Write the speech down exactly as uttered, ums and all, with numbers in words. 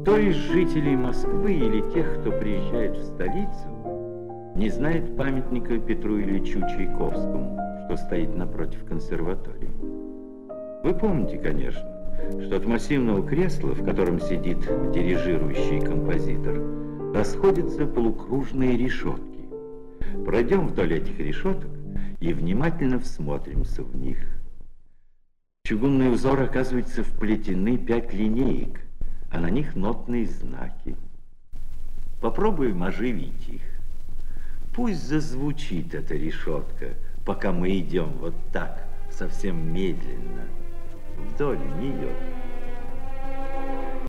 Кто из жителей Москвы или тех, кто приезжает в столицу, не знает памятника Петру Ильичу Чайковскому, что стоит напротив консерватории? Вы помните, конечно, что от массивного кресла, в котором сидит дирижирующий композитор, расходятся полукружные решетки. Пройдем вдоль этих решеток и внимательно всмотримся в них. В чугунный узор, оказывается, вплетены пять линеек, а на них нотные знаки. Попробуем оживить их. Пусть зазвучит эта решетка, пока мы идем вот так, совсем медленно, вдоль нее.